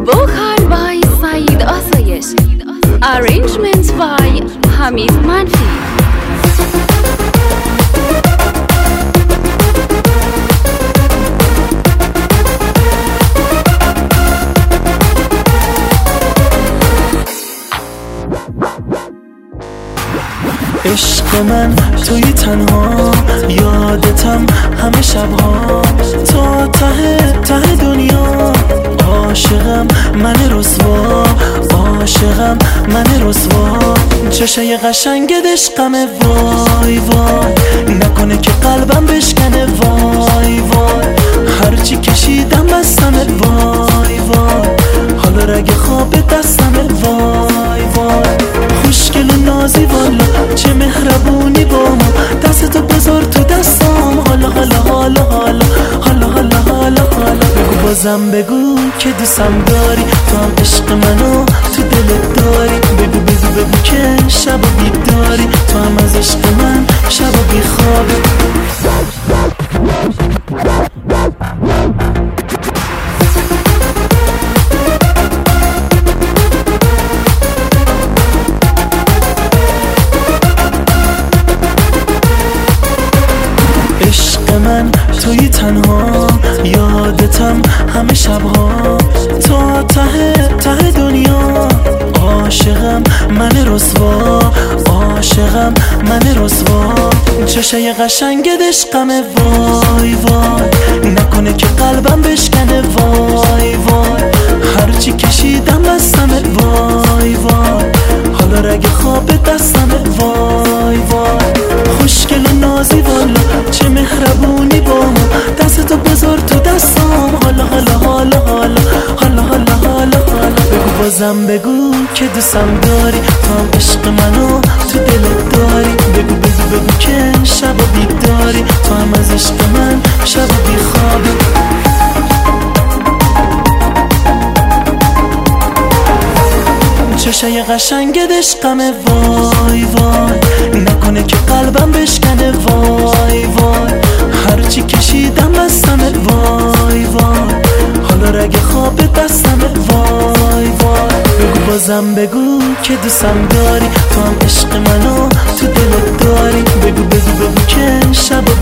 Vocal by Saeed Asayesh. Arrangement by Hamid Manfi. عشق من توی تنها یادتم همه شبها تا ته دنیا عاشقم من رسوا عاشقم من رسوا چشای قشنگت عشقمه وای وای نکنه که قلبم بشکنه وای وای هرچی کشیدم بستمه وای وای حالا رگ خواب دستمه وای وای خوشگل و نازی والا چه مهربونی با ما دستتو بذار تو دستام حالا حالا حالا حالا حالا حالا حالا حالا بگو بازم بگو که دوستم داری تو هم عشق منو تو دلت داری بگو بگو بگو که شب و بیداری تو هم از عشق من شب و بیخوابی عشق من توی تنها یادتم همه شبها تا ته دنیا عاشقم من رسوا عاشقم من رسوا چشای قشنگت عشقمه وای وای نکنه که قلبم بشکنه وای وای هرچی کشیدم بستمه وای وای حالا رگ خواب دستمه وای وای خوشگل و نازی والا چه مهربونی با ما دستتو بذار تو دستام حالا حالا حالا حالا حالا حالا حالا حالا بگو بازم بگو که دوستم داری تو هم عشق منو تو دلت داری بگو بگو بگو که شب و بیداری تو هم از عشق من شب و بیخوابی چشای قشنگت عشقمه وای وای نکنه که قلبم بشکنه وای وای هرچی کشیدم بستمه وای وای حالا رگ خواب دستمه وای وای بگو بازم بگو که دوستم داری تو هم عشق منو تو دلت داری بگو بگو بگو که شب و